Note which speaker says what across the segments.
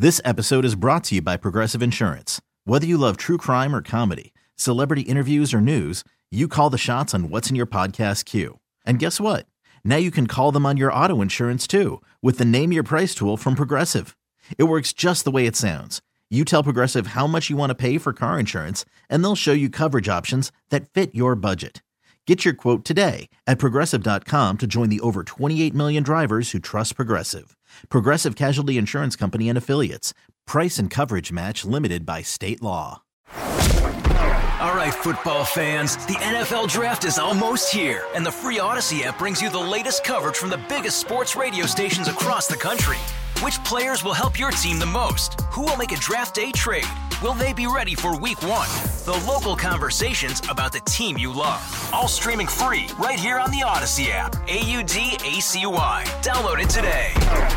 Speaker 1: This episode is brought to you by Progressive Insurance. Whether you love true crime or comedy, celebrity interviews or news, you call the shots on what's in your podcast queue. And guess what? Now you can call them on your auto insurance too with the Name Your Price tool from Progressive. It works just the way it sounds. You tell Progressive how much you want to pay for car insurance, and they'll show you coverage options that fit your budget. Get your quote today at Progressive.com to join the over 28 million drivers who trust Progressive. Progressive Casualty Insurance Company and Affiliates. Price and coverage match limited by state law.
Speaker 2: All right, football fans, the NFL Draft is almost here, and the free Odyssey app brings you the latest coverage from the biggest sports radio stations across the country. Which players will help your team the most? Who will make a draft day trade? Will they be ready for week one? The local conversations about the team you love. All streaming free right here on the Odyssey app. AUDACY. Download it today.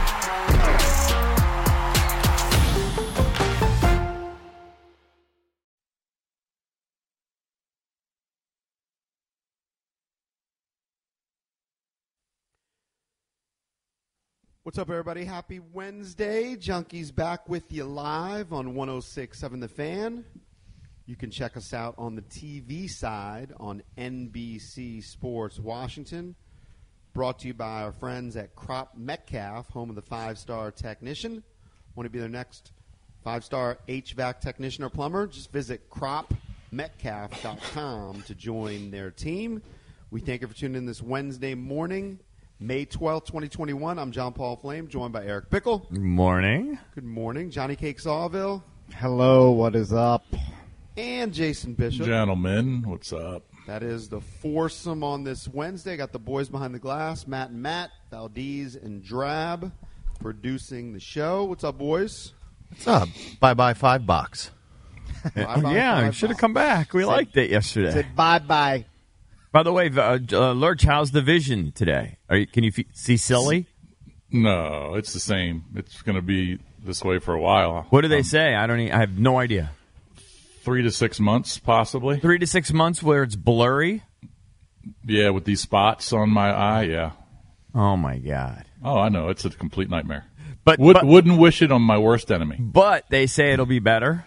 Speaker 3: What's up, everybody? Happy Wednesday. Junkies back with you live on 106.7 The Fan. You can check us out on the TV side on NBC Sports Washington. Brought to you by our friends at Crop Metcalf, home of the 5-star technician. Want to be their next 5-star HVAC technician or plumber? Just visit cropmetcalf.com to join their team. We thank you for tuning in this Wednesday morning. May 12th, 2021. I'm John Paul Flame, joined by Eric Bickle.
Speaker 4: Good morning.
Speaker 3: Good morning. Johnny Cake Sawville.
Speaker 5: Hello, what is up?
Speaker 3: And Jason Bishop.
Speaker 6: Gentlemen, what's up?
Speaker 3: That is the foursome on this Wednesday. Got the boys behind the glass, Matt and Matt, Valdez and Drab, producing the show. What's up, boys?
Speaker 5: What's up? Bye-bye $5.
Speaker 3: Bye-bye,
Speaker 4: Yeah, should have come back. We liked it yesterday.
Speaker 5: Said bye-bye.
Speaker 4: By the way, Lurch, how's the vision today? Can you see Silly?
Speaker 6: No, it's the same. It's going to be this way for a while.
Speaker 4: What do they say? I have no idea.
Speaker 6: 3 to 6 months, possibly.
Speaker 4: 3 to 6 months where it's blurry?
Speaker 6: Yeah, with these spots on my eye, yeah.
Speaker 4: Oh, my God.
Speaker 6: Oh, I know. It's a complete nightmare.
Speaker 4: But
Speaker 6: wouldn't wish it on my worst enemy.
Speaker 4: But they say it'll be better?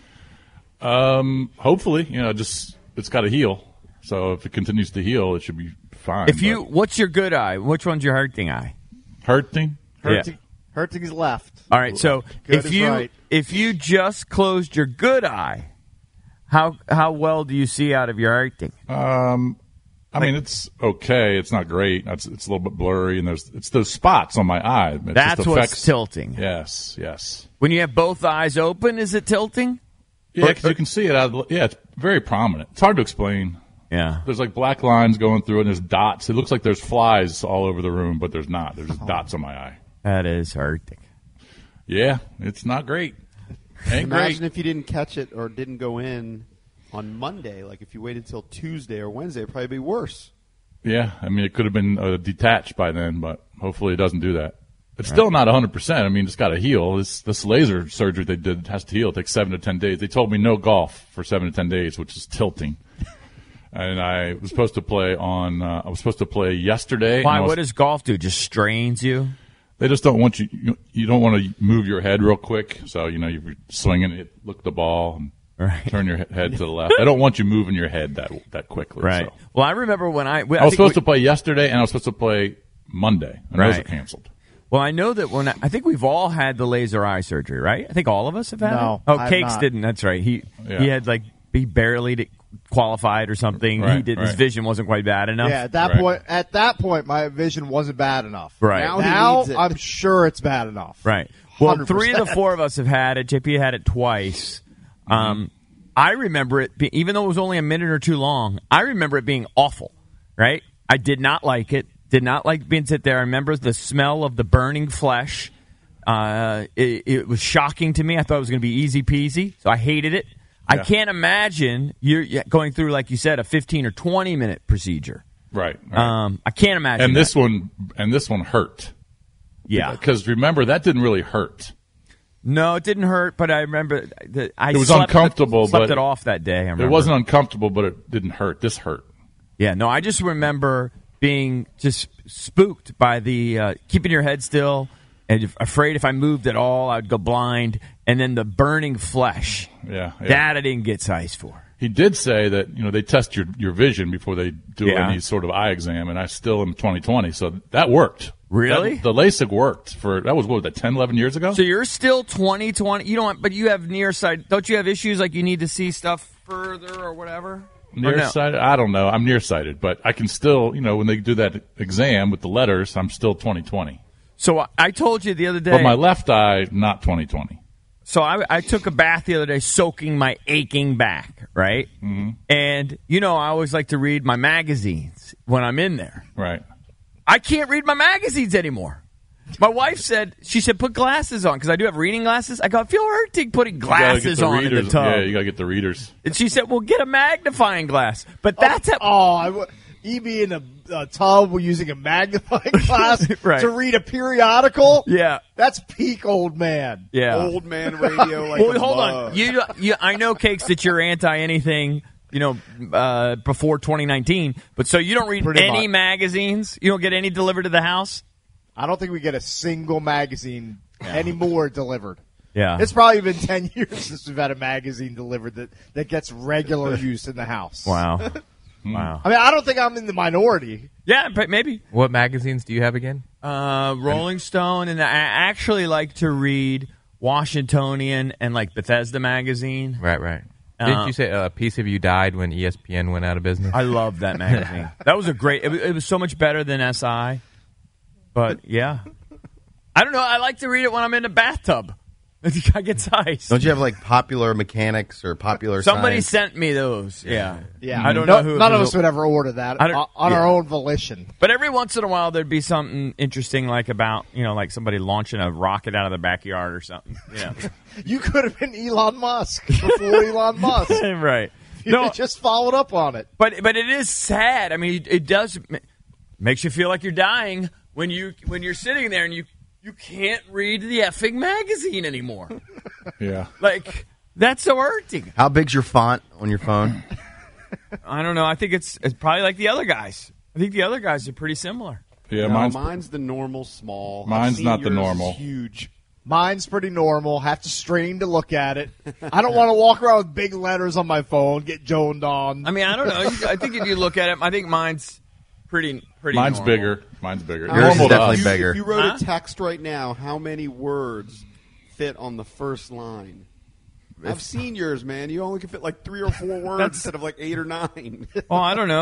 Speaker 6: Hopefully. It's got to heal. So if it continues to heal, it should be fine.
Speaker 4: What's your good eye? Which one's your hurting eye?
Speaker 6: Hurting?
Speaker 4: Yeah.
Speaker 5: Hurting's left.
Speaker 4: All right, so
Speaker 5: Good
Speaker 4: if you just closed your good eye, how well do you see out of your hurting?
Speaker 6: I mean, it's okay. It's not great. It's a little bit blurry, and it's those spots on my eye. It
Speaker 4: That's
Speaker 6: just affects,
Speaker 4: what's tilting.
Speaker 6: Yes.
Speaker 4: When you have both eyes open, is it tilting?
Speaker 6: Yeah, because you can see it. It's very prominent. It's hard to explain.
Speaker 4: Yeah.
Speaker 6: There's like black lines going through it, and there's dots. It looks like there's flies all over the room, but there's not. There's just dots on my eye.
Speaker 4: That is hurting.
Speaker 6: Yeah, it's not great.
Speaker 3: Imagine if you didn't catch it or didn't go in on Monday. Like if you waited till Tuesday or Wednesday, it'd probably be worse.
Speaker 6: Yeah, I mean, it could have been detached by then, but hopefully it doesn't do that. It's still not 100%. I mean, it's got to heal. This laser surgery they did has to heal. It takes 7 to 10 days. They told me no golf for 7 to 10 days, which is tilting. And I was supposed to play yesterday.
Speaker 4: Why? What does golf do? Just strains you?
Speaker 6: They just don't want you. You don't want to move your head real quick. So you're swinging, look at the ball, and turn your head to the left. I don't want you moving your head that quickly.
Speaker 4: Right.
Speaker 6: So.
Speaker 4: Well, I remember when I
Speaker 6: was supposed to play yesterday, and I was supposed to play Monday, and those are canceled.
Speaker 4: Well, I know that I think we've all had the laser eye surgery, right? I think all of us have had
Speaker 5: No,
Speaker 4: it. Oh,
Speaker 5: I've
Speaker 4: Cakes
Speaker 5: not.
Speaker 4: didn't. That's right. He had he barely qualified or something.
Speaker 6: Right,
Speaker 4: He did. His
Speaker 6: right.
Speaker 4: vision wasn't quite bad enough.
Speaker 5: Yeah, at that point, my vision wasn't bad enough.
Speaker 4: Right.
Speaker 5: Now I'm sure it's bad enough.
Speaker 4: Right. Well,
Speaker 5: 100%.
Speaker 4: 3 of the 4 of us have had it. JP had it twice. I remember it, even though it was only a minute or two long, I remember it being awful, right? I did not like it. Did not like being sit there. I remember the smell of the burning flesh. It was shocking to me. I thought it was going to be easy peasy, so I hated it. I
Speaker 6: Yeah.
Speaker 4: can't imagine you're going through, like you said, a 15 or 20 minute procedure.
Speaker 6: Right.
Speaker 4: I can't imagine.
Speaker 6: And
Speaker 4: that.
Speaker 6: this one hurt.
Speaker 4: Yeah.
Speaker 6: Because remember, that didn't really hurt.
Speaker 4: No, it didn't hurt, but I remember that I
Speaker 6: It was
Speaker 4: slept
Speaker 6: uncomfortable,
Speaker 4: slept
Speaker 6: but
Speaker 4: it off that day. I remember.
Speaker 6: It wasn't uncomfortable, but it didn't hurt. This hurt.
Speaker 4: Yeah, no, I just remember being just spooked by the keeping your head still, and afraid if I moved at all, I'd go blind. And then the burning flesh.
Speaker 6: Yeah.
Speaker 4: That I didn't get sized for.
Speaker 6: He did say that, they test your vision before they do
Speaker 4: Yeah.
Speaker 6: any sort of eye exam, and I still am 20/20, so that worked.
Speaker 4: Really?
Speaker 6: The LASIK worked that was 10, 11 years ago?
Speaker 4: So you're still 20/20. You don't, but you have nearsighted. Don't you have issues like you need to see stuff further or whatever?
Speaker 6: Nearsighted? I don't know. I'm nearsighted, but I can still, when they do that exam with the letters, I'm still 20/20.
Speaker 4: So I told you the other day.
Speaker 6: But my left eye, not 20/20.
Speaker 4: So I took a bath the other day soaking my aching back, right? Mm-hmm. And, I always like to read my magazines when I'm in there.
Speaker 6: Right.
Speaker 4: I can't read my magazines anymore. My wife said, put glasses on, because I do have reading glasses. I go, I feel hurting putting glasses on in the tub.
Speaker 6: Yeah, you got to get the readers.
Speaker 4: And she said, well, get a magnifying glass. But that's
Speaker 5: he be in a tub using a magnifying glass
Speaker 4: right.
Speaker 5: to read a periodical?
Speaker 4: Yeah.
Speaker 5: That's peak old man.
Speaker 4: Yeah.
Speaker 3: Old man radio like
Speaker 4: well, hold on. You, I know, Cakes, that you're anti-anything, before 2019. But so you don't read any magazines? You don't get any delivered to the house?
Speaker 5: I don't think we get a single magazine anymore delivered.
Speaker 4: Yeah.
Speaker 5: It's probably been 10 years since we've had a magazine delivered that gets regular use in the house.
Speaker 4: Wow. Wow.
Speaker 5: I mean, I don't think I'm in the minority.
Speaker 4: Yeah, but maybe.
Speaker 7: What magazines do you have again?
Speaker 4: Rolling Stone, and I actually like to read Washingtonian and like Bethesda magazine.
Speaker 7: Right. Didn't you say a piece of you died when ESPN went out of business?
Speaker 4: I love that magazine. That was a great. It was so much better than SI. But yeah, I don't know. I like to read it when I'm in the bathtub. I get sized.
Speaker 8: Don't you have like Popular Mechanics or Popular
Speaker 4: Somebody
Speaker 8: Science?
Speaker 4: sent me those. Yeah.
Speaker 5: Yeah.
Speaker 4: I don't know who.
Speaker 5: None of us would ever order that on our own volition.
Speaker 4: But every once in a while, there'd be something interesting, like about like somebody launching a rocket out of their backyard or something.
Speaker 5: You could have been Elon Musk before Elon Musk.
Speaker 4: Right.
Speaker 5: You just followed up on it.
Speaker 4: But it is sad. I mean, it does makes you feel like you're dying when you're sitting there and you can't read the effing magazine anymore.
Speaker 6: Yeah.
Speaker 4: Like, that's so hurting.
Speaker 8: How big's your font on your phone?
Speaker 4: I don't know. I think it's probably like the other guys. I think the other guys are pretty similar.
Speaker 6: Yeah,
Speaker 3: mine's the normal small.
Speaker 6: Mine's not the normal.
Speaker 3: Huge.
Speaker 5: Mine's pretty normal. Have to strain to look at it. I don't want to walk around with big letters on my phone, get joned on.
Speaker 4: I mean, I don't know. I think if you look at it, I think mine's pretty
Speaker 6: Mine's
Speaker 4: normal.
Speaker 6: bigger. Mine's bigger.
Speaker 8: Yours is definitely
Speaker 3: If
Speaker 8: bigger.
Speaker 3: If you wrote a text right now, how many words fit on the first line? I've seen yours, man. You only can fit like 3 or 4 words instead of like 8 or 9.
Speaker 4: Well, I don't know.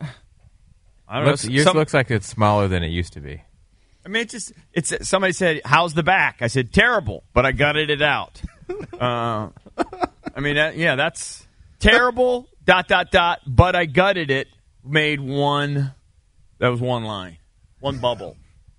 Speaker 7: Yours looks like it's smaller than it used to be.
Speaker 4: I mean, it's somebody said, "How's the back?" I said, "Terrible," but I gutted it out. I mean, that's terrible. ... But I gutted it. Made one. That was one line, one bubble.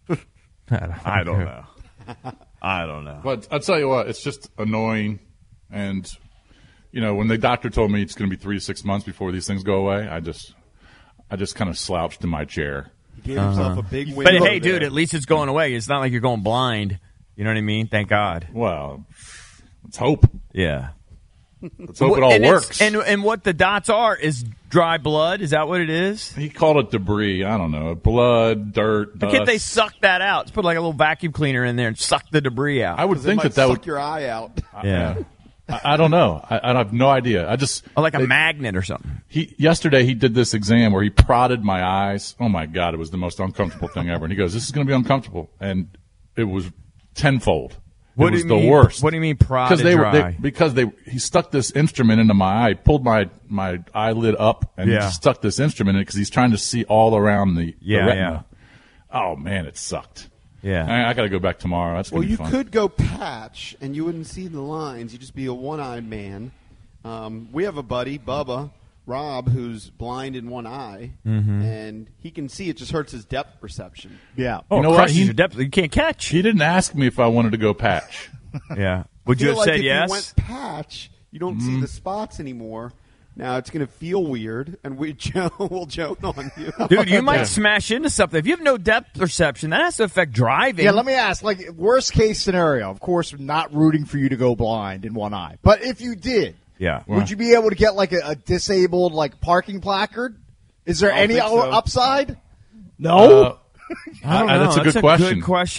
Speaker 4: I don't know. I don't know.
Speaker 6: But I'll tell you what, it's just annoying. And, when the doctor told me it's going to be 3 to 6 months before these things go away, I just kind of slouched in my chair.
Speaker 3: He gave himself a big win.
Speaker 4: But hey, dude, at least it's going away. It's not like you're going blind. You know what I mean? Thank God.
Speaker 6: Well, let's hope.
Speaker 4: Yeah.
Speaker 6: Let's hope it all works.
Speaker 4: And what the dots are is dry blood. Is that what it is?
Speaker 6: He called it debris. I don't know. Blood, dirt, dust.
Speaker 4: Why can't they suck that out? Let's put like a little vacuum cleaner in there and suck the debris out.
Speaker 6: I would think that
Speaker 3: suck
Speaker 6: would
Speaker 3: your eye out.
Speaker 4: Yeah.
Speaker 6: I don't know. I have no idea.
Speaker 4: Like a magnet or something.
Speaker 6: Yesterday he did this exam where he prodded my eyes. Oh my God, it was the most uncomfortable thing ever. And he goes, "This is going to be uncomfortable," and it was tenfold.
Speaker 4: What
Speaker 6: it was
Speaker 4: do you mean,
Speaker 6: the worst.
Speaker 4: What do you mean prodded dry?
Speaker 6: Because he stuck this instrument into my eye, pulled my eyelid up, and he stuck this instrument in it because he's trying to see all around the retina. Yeah. Oh man, it sucked.
Speaker 4: Yeah,
Speaker 6: I got to go back tomorrow. That's gonna be fun.
Speaker 3: Well, you could go patch, and you wouldn't see the lines. You'd just be a one-eyed man. We have a buddy, Bubba, Rob, who's blind in one eye, and he can see. It just hurts his depth perception.
Speaker 5: Yeah.
Speaker 4: Oh,
Speaker 6: you know
Speaker 4: it
Speaker 6: what?
Speaker 4: crushes your depth. You can't catch.
Speaker 6: He didn't ask me if I wanted to go patch.
Speaker 4: Yeah. Would you have
Speaker 3: like
Speaker 4: said
Speaker 3: if
Speaker 4: yes?
Speaker 3: you went patch, you don't see the spots anymore. Now it's going to feel weird, and we'll joke on you.
Speaker 4: Dude, you might smash into something. If you have no depth perception, that has to affect driving.
Speaker 5: Yeah, let me ask, like, worst case scenario, of course, not rooting for you to go blind in one eye. But if you did, would you be able to get, like, a disabled, like, parking placard? Is there any
Speaker 3: think so.
Speaker 5: upside? No?
Speaker 4: I don't know.
Speaker 6: That's a good question.
Speaker 4: Good question.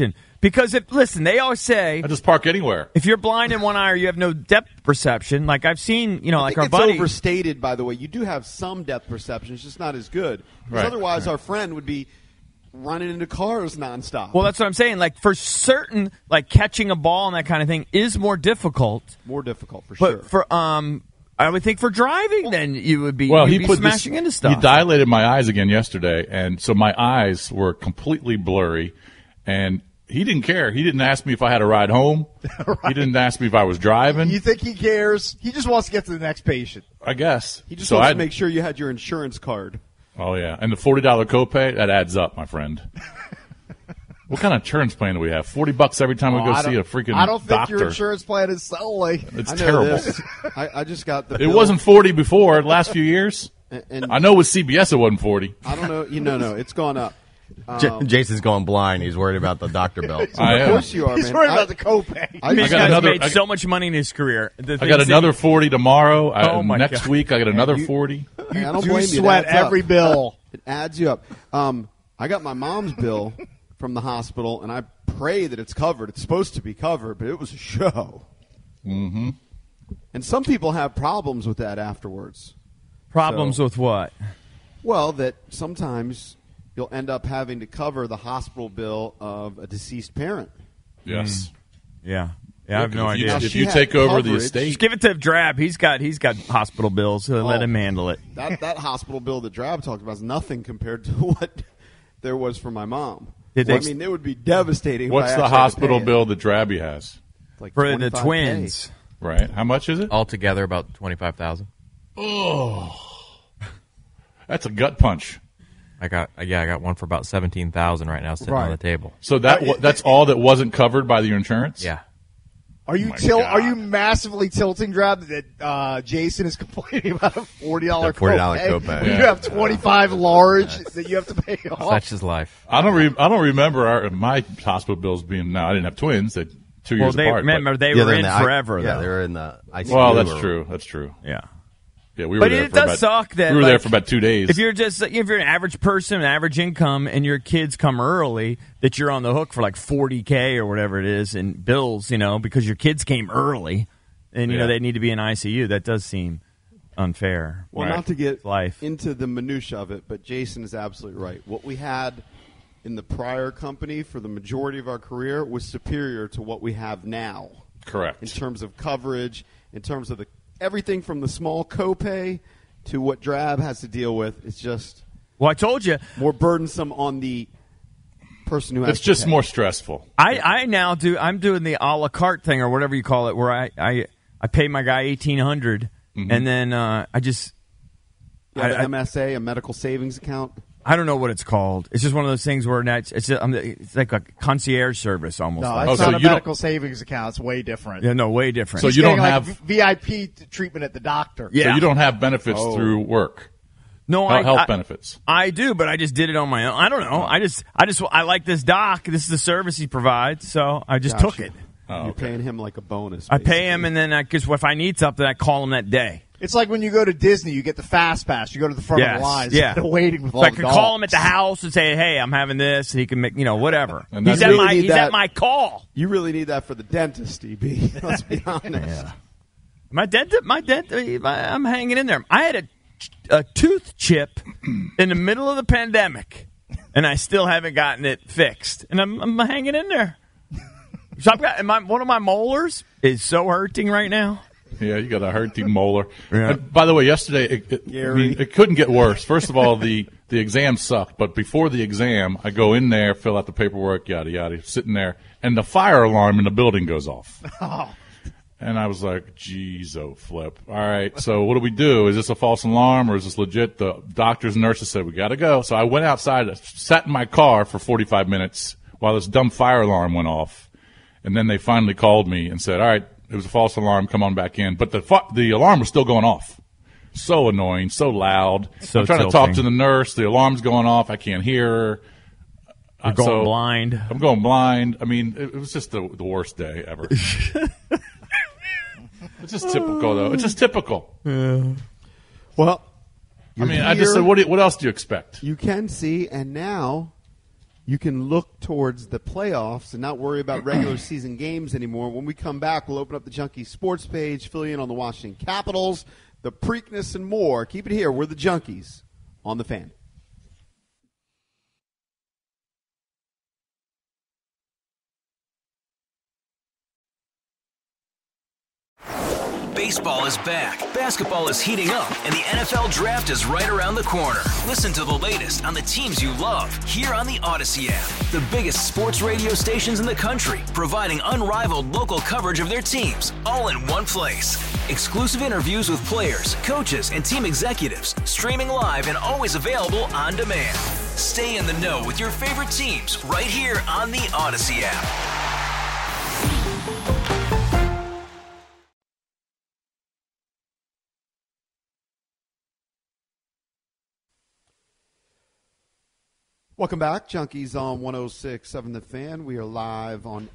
Speaker 4: Because they always say
Speaker 6: I just park anywhere.
Speaker 4: if you're blind in one eye or you have no depth perception, like I've seen, like our
Speaker 3: it's
Speaker 4: buddy.
Speaker 3: overstated, by the way. You do have some depth perception. It's just not as good. Because otherwise, our friend would be running into cars nonstop.
Speaker 4: Well, that's what I'm saying. Like for certain, like catching a ball and that kind of thing is more difficult.
Speaker 3: More difficult for sure.
Speaker 4: But for I would think for driving, then you would be,
Speaker 6: Well,
Speaker 4: you'd
Speaker 6: he
Speaker 4: be
Speaker 6: put
Speaker 4: smashing into stuff.
Speaker 6: He dilated my eyes again yesterday, and so my eyes were completely blurry. And he didn't care. He didn't ask me if I had a ride home. Right. He didn't ask me if I was driving.
Speaker 5: You think he cares? He just wants to get to the next patient.
Speaker 6: I guess.
Speaker 3: He just wants to make sure you had your insurance card.
Speaker 6: Oh, yeah. And the $40 copay, that adds up, my friend. What kind of insurance plan do we have? $40 every time we go see a freaking doctor.
Speaker 5: I don't think your insurance plan is solely.
Speaker 6: It's terrible.
Speaker 3: I just got the
Speaker 6: It
Speaker 3: bill.
Speaker 6: wasn't 40 before, the last few years.
Speaker 3: And
Speaker 6: I know with CBS it wasn't 40.
Speaker 3: I don't know. No, it's gone up.
Speaker 8: Jason's going blind. He's worried about the doctor bill.
Speaker 6: I am.
Speaker 3: Of course you are, man.
Speaker 5: He's worried about the copay.
Speaker 4: This guy's made so much money in his career.
Speaker 6: I got another 40 tomorrow. Next
Speaker 4: God.
Speaker 6: week I got another 40.
Speaker 3: I don't
Speaker 5: You
Speaker 3: blame
Speaker 5: sweat
Speaker 3: It adds
Speaker 5: every
Speaker 3: up.
Speaker 5: bill.
Speaker 3: It adds you up. I got my mom's bill from the hospital, and I pray that it's covered. It's supposed to be covered, but it was a show.
Speaker 6: Mm-hmm.
Speaker 3: And some people have problems with that afterwards.
Speaker 4: Problems with what?
Speaker 3: Well, that sometimes you'll end up having to cover the hospital bill of a deceased parent.
Speaker 6: Yes.
Speaker 4: Yeah. I have no
Speaker 6: If you-
Speaker 4: idea.
Speaker 6: If you take over the estate.
Speaker 4: Just give it to Drab. He's got hospital bills. So let him handle it.
Speaker 3: That hospital bill that Drab talked about is nothing compared to what there was for my mom.
Speaker 4: Did
Speaker 3: Well,
Speaker 4: they-
Speaker 3: I mean, it would be devastating.
Speaker 6: What's
Speaker 3: if I
Speaker 6: the
Speaker 3: actually had to
Speaker 6: hospital
Speaker 3: pay it.
Speaker 6: bill that Drabby has?
Speaker 3: Like
Speaker 4: For the
Speaker 3: 25K.
Speaker 4: twins.
Speaker 6: Right. How much is it?
Speaker 7: Altogether, about $25,000.
Speaker 6: That's a gut punch.
Speaker 7: I got one for about $17,000 right now sitting on the table.
Speaker 6: So that's all that wasn't covered by your insurance?
Speaker 7: Yeah.
Speaker 5: Are you
Speaker 6: God.
Speaker 5: Are you massively tilting, Drab, that Jason is complaining about a $40
Speaker 8: $40 copay.
Speaker 5: When
Speaker 6: Yeah.
Speaker 5: you have 25 large that you have to pay off.
Speaker 7: Such is life.
Speaker 6: I don't remember my hospital bills being. No, I didn't have twins. They 2 years apart.
Speaker 4: Remember, they
Speaker 8: Yeah,
Speaker 4: were
Speaker 8: they're
Speaker 4: in
Speaker 8: the
Speaker 4: forever,
Speaker 8: Yeah,
Speaker 4: though.
Speaker 8: they were in the ICU.
Speaker 6: Well, that's true. That's true.
Speaker 4: Yeah.
Speaker 6: Yeah, we were
Speaker 4: But
Speaker 6: there
Speaker 4: it
Speaker 6: for
Speaker 4: does
Speaker 6: about,
Speaker 4: suck that
Speaker 6: we were there
Speaker 4: like,
Speaker 6: for about 2 days.
Speaker 4: If you're an average person, an average income, and your kids come early, that you're on the hook for like $40K or whatever it is in bills, because your kids came early, and they need to be in ICU. That does seem unfair.
Speaker 3: Well, not to get
Speaker 4: life
Speaker 3: into the minutia of it, but Jason is absolutely right. What we had in the prior company for the majority of our career was superior to what we have now.
Speaker 6: Correct.
Speaker 3: In terms of coverage, in terms of everything from the small copay to what Drab has to deal with. It's just
Speaker 4: I told you
Speaker 3: more burdensome on the person who has
Speaker 6: It's just
Speaker 3: to pay.
Speaker 6: more stressful.
Speaker 4: I now do. I'm doing the a la carte thing or whatever you call it, where I pay my guy $1,800, and then I just
Speaker 3: You have an MSA, a medical savings account.
Speaker 4: I don't know what it's called. It's just one of those things where it's like a concierge service almost.
Speaker 5: No,
Speaker 4: like.
Speaker 5: it's
Speaker 6: so
Speaker 5: not a
Speaker 6: you don't-
Speaker 5: medical savings account. It's way different.
Speaker 4: Yeah, no, way different.
Speaker 6: So
Speaker 5: He's
Speaker 6: you don't
Speaker 5: getting,
Speaker 6: have
Speaker 5: VIP treatment at the doctor.
Speaker 4: Yeah.
Speaker 6: So you don't have benefits through work.
Speaker 4: no,
Speaker 6: Health benefits.
Speaker 4: I do, but I just did it on my own. I don't know. I like this doc. This is the service he provides, so I just took it.
Speaker 6: Oh,
Speaker 3: You're
Speaker 6: okay.
Speaker 3: paying him like a bonus.
Speaker 4: I pay him, and then if I need something, I call him that day.
Speaker 5: It's like when you go to Disney, you get the fast pass. You go to the front of
Speaker 4: Yes,
Speaker 5: the line.
Speaker 4: yeah.
Speaker 5: Instead of waiting with
Speaker 4: So
Speaker 5: all
Speaker 4: I
Speaker 5: the
Speaker 4: can call
Speaker 5: dogs.
Speaker 4: him at the house and say, "Hey, I'm having this," and he can make whatever.
Speaker 6: And
Speaker 4: He's
Speaker 6: that's
Speaker 4: at
Speaker 6: really
Speaker 3: need
Speaker 4: he's
Speaker 3: that-
Speaker 4: at my call.
Speaker 3: You really need that for the dentist, DB. Let's be honest.
Speaker 4: My dentist, I'm hanging in there. I had a tooth chip in the middle of the pandemic, and I still haven't gotten it fixed. And I'm hanging in there. So I've got one of my molars is so hurting right now.
Speaker 6: Yeah, you got a hurting molar.
Speaker 4: Yeah.
Speaker 6: And by the way, yesterday it couldn't get worse. First of all, the exam sucked, but before the exam, I go in there, fill out the paperwork, yada yada, sitting there, and the fire alarm in the building goes off. And I was like, "Geez, oh flip! All right, so what do we do? Is this a false alarm or is this legit?" The doctors and nurses said we got to go. So I went outside, sat in my car for 45 minutes while this dumb fire alarm went off, and then they finally called me and said, "All right, it was a false alarm. Come on back in." But the alarm was still going off. So annoying, so loud.
Speaker 4: So
Speaker 6: I'm trying to
Speaker 4: tilting.
Speaker 6: talk to the nurse. The alarm's going off. I can't hear her.
Speaker 4: You're going blind.
Speaker 6: I'm going blind. I mean, it was just the worst day ever. It's just typical, though. It's just typical.
Speaker 3: Well,
Speaker 6: I mean, I just said, what else do you expect?
Speaker 3: you can see, and now you can look towards the playoffs and not worry about regular season games anymore. When we come back, we'll open up the Junkies sports page, fill you in on the Washington Capitals, the Preakness, and more. Keep it here. We're the Junkies on the Fan.
Speaker 2: Baseball is back, basketball is heating up, and the NFL Draft is right around the corner. Listen to the latest on the teams you love here on the Odyssey app. The biggest sports radio stations in the country, providing unrivaled local coverage of their teams, all in one place. Exclusive interviews with players, coaches, and team executives, streaming live and always available on demand. Stay in the know with your favorite teams right here on the Odyssey app.
Speaker 3: Welcome back, Junkies on 106.7 The Fan. We are live on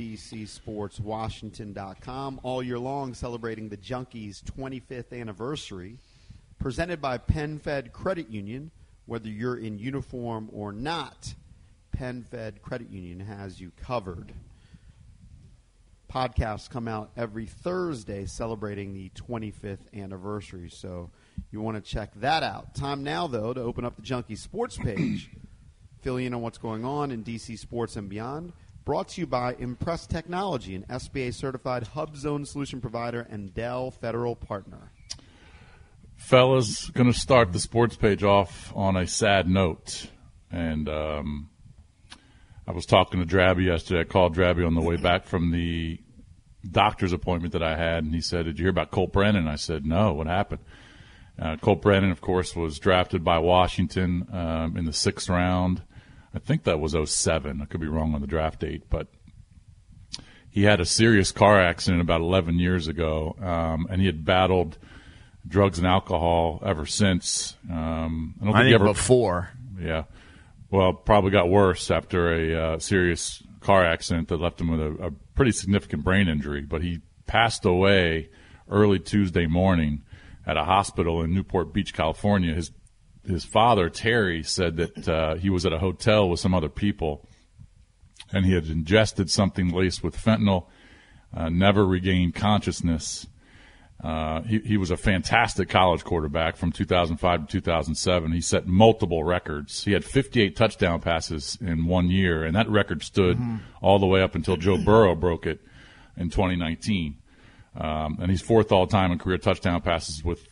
Speaker 3: NBCSportsWashington.com all year long, celebrating the Junkies' 25th anniversary. Presented by PenFed Credit Union. Whether you're in uniform or not, PenFed Credit Union has you covered. Podcasts come out every Thursday celebrating the 25th anniversary, so you want to check that out. Time now, though, to open up the Junkies sports page. Fill you in on what's going on in DC sports and beyond. Brought to you by Impress Technology, an SBA-certified hub zone solution provider and Dell Federal partner.
Speaker 6: Fellas, going to start the sports page off on a sad note. And I was talking to Drabby yesterday. I called Drabby on the way back from the doctor's appointment that I had, and he said, "Did you hear about Colt Brennan?" I said, "No, what happened?" Colt Brennan, of course, was drafted by Washington in the 6th round. I think that was 2007. I could be wrong on the draft date, but he had a serious car accident about 11 years ago, and he had battled drugs and alcohol ever since. I think
Speaker 4: before.
Speaker 6: Yeah. Well, probably got worse after a serious car accident that left him with a pretty significant brain injury. But he passed away early Tuesday morning at a hospital in Newport Beach, California. His father, Terry, said that he was at a hotel with some other people, and he had ingested something laced with fentanyl, never regained consciousness. He was a fantastic college quarterback from 2005 to 2007. He set multiple records. He had 58 touchdown passes in 1 year, and that record stood all the way up until Joe Burrow broke it in 2019. And he's 4th all-time in career touchdown passes with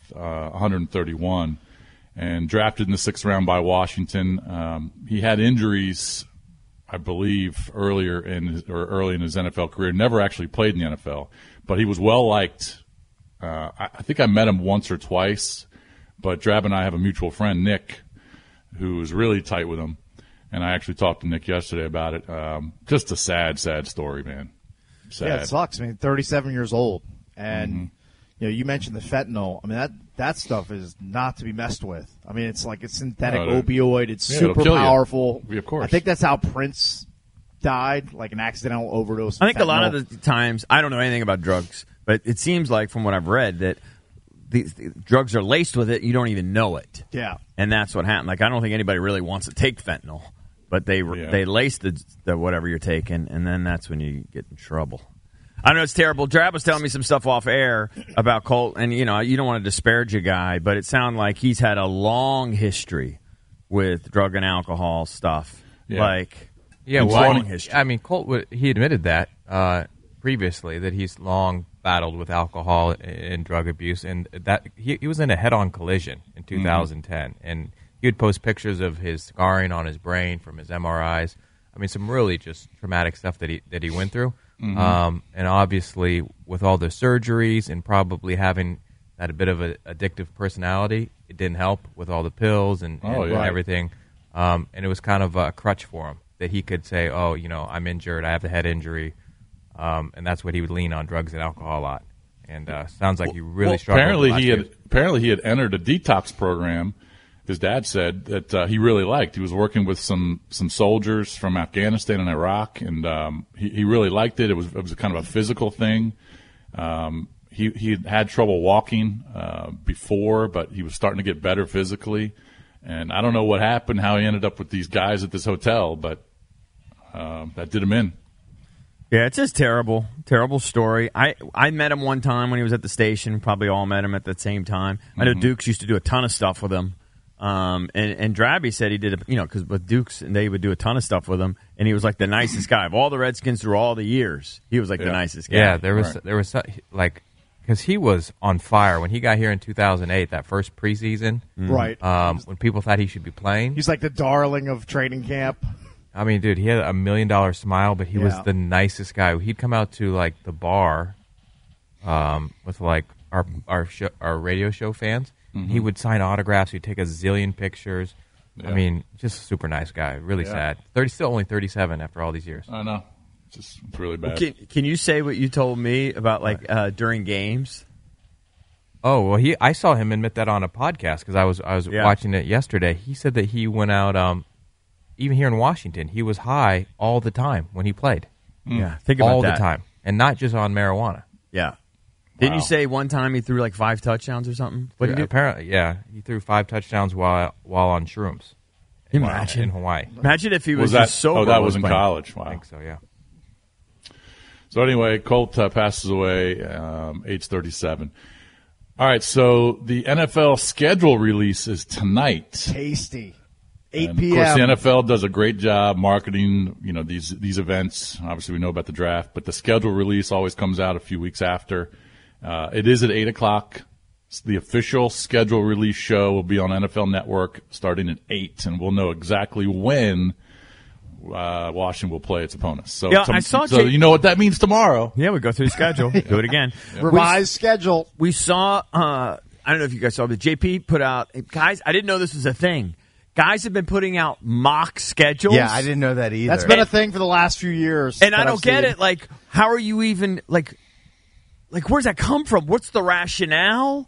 Speaker 6: 131. And drafted in the 6th round by Washington. He had injuries, I believe, early in his NFL career. Never actually played in the NFL, but he was well liked. I think I met him once or twice, but Drab and I have a mutual friend, Nick, who is really tight with him. And I actually talked to Nick yesterday about it. Just a sad, sad story, man. Sad.
Speaker 5: Yeah, it sucks. I mean, 37 years old, and you mentioned the fentanyl. I mean, that stuff is not to be messed with. I mean, it's like a synthetic opioid. It's super powerful.
Speaker 6: Of course.
Speaker 5: I think that's how Prince died, like an accidental overdose.
Speaker 4: I think a lot of the times, I don't know anything about drugs, but it seems like from what I've read that these drugs are laced with it. You don't even know it.
Speaker 5: Yeah.
Speaker 4: And that's what happened. Like, I don't think anybody really wants to take fentanyl, but they lace the whatever you're taking, and then that's when you get in trouble. I know it's terrible. Drab was telling me some stuff off air about Colt, and you don't want to disparage a guy, but it sounded like he's had a long history with drug and alcohol stuff.
Speaker 6: Yeah.
Speaker 4: Long history.
Speaker 7: I mean, Colt, he admitted that previously, that he's long battled with alcohol and drug abuse, and that he was in a head-on collision in 2010, and he would post pictures of his scarring on his brain from his MRIs. I mean, some really just traumatic stuff that he went through. And obviously, with all the surgeries and probably having that a bit of an addictive personality, it didn't help with all the pills and everything. And it was kind of a crutch for him that he could say, I'm injured, I have a head injury. And that's what he would lean on, drugs and alcohol a lot. And sounds like he really struggled.
Speaker 6: Apparently he had entered a detox program. His dad said that he really liked. He was working with some soldiers from Afghanistan and Iraq, and he really liked it. It was kind of a physical thing. He had trouble walking before, but he was starting to get better physically. And I don't know what happened, how he ended up with these guys at this hotel, but that did him in.
Speaker 4: Yeah, it's just terrible story. I met him one time when he was at the station. Probably all met him at the same time. I know Dukes used to do a ton of stuff with him. And Drabby said he did, because with Dukes, and they would do a ton of stuff with him, and he was like the nicest guy of all the Redskins through all the years. He was like the nicest guy.
Speaker 7: Yeah, there was like, because he was on fire when he got here in 2008, that first preseason.
Speaker 5: Right.
Speaker 7: When people thought he should be playing.
Speaker 5: He's like the darling of training camp.
Speaker 7: I mean, dude, he had $1 million smile, but he was the nicest guy. He'd come out to like the bar, with like our radio show fans. Mm-hmm. He would sign autographs. He'd take a zillion pictures. Yeah. I mean, just a super nice guy. Really sad. Still only 37 after all these years.
Speaker 6: I know. It's really bad.
Speaker 4: Can you say what you told me about during games?
Speaker 7: Oh well, I saw him admit that on a podcast because I was watching it yesterday. He said that he went out. Even here in Washington, he was high all the time when he played.
Speaker 4: Yeah, think about
Speaker 7: all
Speaker 4: that.
Speaker 7: the time, and not just on marijuana.
Speaker 4: Yeah. Didn't you say one time he threw like 5 touchdowns or something?
Speaker 7: What did he do? Apparently, yeah, he threw 5 touchdowns while on shrooms.
Speaker 4: Imagine
Speaker 7: in Hawaii.
Speaker 4: Imagine if he was just sober.
Speaker 6: Oh, that was in college. Wow.
Speaker 7: I think so. Yeah.
Speaker 6: So anyway, Colt passes away, age 37. All right, so the NFL schedule release is tonight.
Speaker 5: Tasty. 8
Speaker 6: Of
Speaker 5: p.m.
Speaker 6: course, the NFL does a great job marketing, these events. Obviously, we know about the draft, but the schedule release always comes out a few weeks after. It is at 8 o'clock. The official schedule release show will be on NFL Network starting at 8, and we'll know exactly when Washington will play its opponents. So,
Speaker 4: I saw
Speaker 6: so you know what that means tomorrow.
Speaker 4: Yeah, we go through the schedule. Do it again.
Speaker 5: Revised schedule.
Speaker 4: We saw, I don't know if you guys saw, but JP put out, guys, I didn't know this was a thing. Guys have been putting out mock schedules.
Speaker 8: Yeah, I didn't know that either.
Speaker 5: That's been a thing for the last few years.
Speaker 4: And I don't get it. Like, how are you even, like, where's that come from? What's the rationale?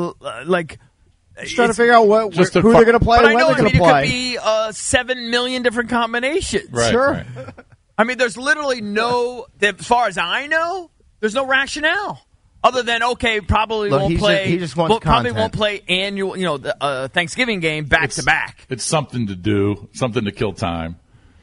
Speaker 5: Just trying to figure out who they're going to play and when they're going to play.
Speaker 4: It could be 7 million different combinations.
Speaker 6: Right,
Speaker 5: sure.
Speaker 6: Right.
Speaker 4: I mean, there's literally as far as I know, there's no rationale. Other than probably won't play.
Speaker 8: He just wants
Speaker 4: probably
Speaker 8: content.
Speaker 4: won't play annual. The Thanksgiving game back to back.
Speaker 6: It's something to do, something to kill time.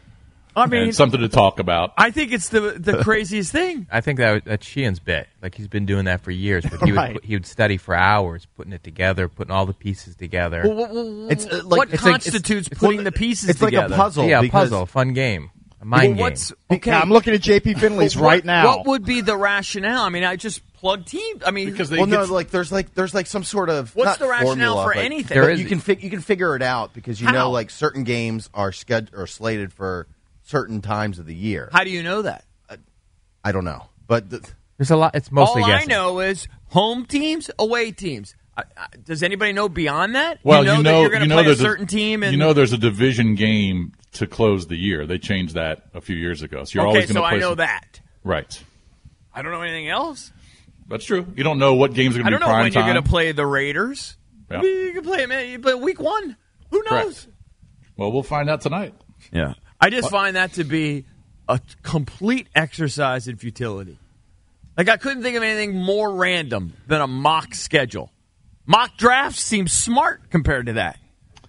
Speaker 4: I mean,
Speaker 6: and something to talk about.
Speaker 4: I think it's the craziest thing.
Speaker 7: I think that's Sheehan's bit. Like he's been doing that for years, but he would study for hours, putting it together, putting all the pieces together.
Speaker 4: What constitutes putting the pieces together?
Speaker 8: It's like a puzzle.
Speaker 7: Yeah, a puzzle, fun game. Mind game.
Speaker 4: Okay,
Speaker 5: I'm looking at JP Finley's right now.
Speaker 4: What would be the rationale? I mean, I just plug teams. I mean,
Speaker 6: because
Speaker 8: there's some sort of
Speaker 4: what's the rationale
Speaker 8: formula,
Speaker 4: for anything?
Speaker 8: You can figure it out because know like certain games are slated for certain times of the year.
Speaker 4: How do you know that?
Speaker 8: I don't know, but
Speaker 7: there's a lot. It's mostly
Speaker 4: all
Speaker 7: guessing.
Speaker 4: I know is home teams, away teams. Does anybody know beyond that?
Speaker 6: Well,
Speaker 4: that you're going to play a certain team, and
Speaker 6: there's a division game to close the year. They changed that a few years ago. So you're always going to play.
Speaker 4: I know that.
Speaker 6: Right.
Speaker 4: I don't know anything else.
Speaker 6: That's true. You don't know what games are going to be prime time.
Speaker 4: I don't know when you're going to play the Raiders.
Speaker 6: Yeah.
Speaker 4: You can play them. You play week 1. Who knows?
Speaker 6: Correct. Well, we'll find out tonight.
Speaker 4: Yeah. I just find that to be a complete exercise in futility. Like, I couldn't think of anything more random than a mock schedule. Mock drafts seem smart compared to that.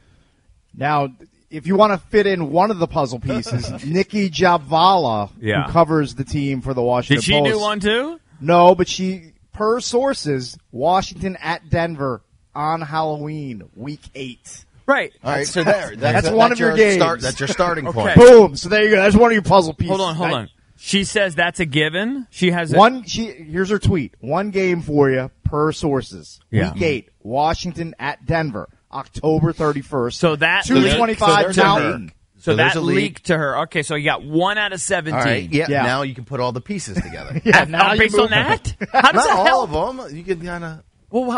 Speaker 5: Now, if you want to fit in one of the puzzle pieces, Nikki Jabvala, who covers the team for the Washington Post.
Speaker 4: Did she do one too?
Speaker 5: No, but per sources, Washington at Denver on Halloween, week 8.
Speaker 4: Right.
Speaker 8: All right, so that's
Speaker 5: one of your games.
Speaker 8: That's your starting point.
Speaker 5: Boom. So there you go. That's one of your puzzle pieces.
Speaker 4: Hold on. She says that's a given. She has
Speaker 5: here's her tweet. One game for you per sources.
Speaker 4: Yeah.
Speaker 5: Week 8, Washington at Denver, October 31st.
Speaker 4: So that
Speaker 5: 2:25 Mountain.
Speaker 4: So that leaked to her. Okay, so you got 1 out of 17.
Speaker 8: All right, yeah. Now you can put all the pieces together.
Speaker 5: Now
Speaker 4: based on that? How does that help?
Speaker 8: All of them. You can kind of.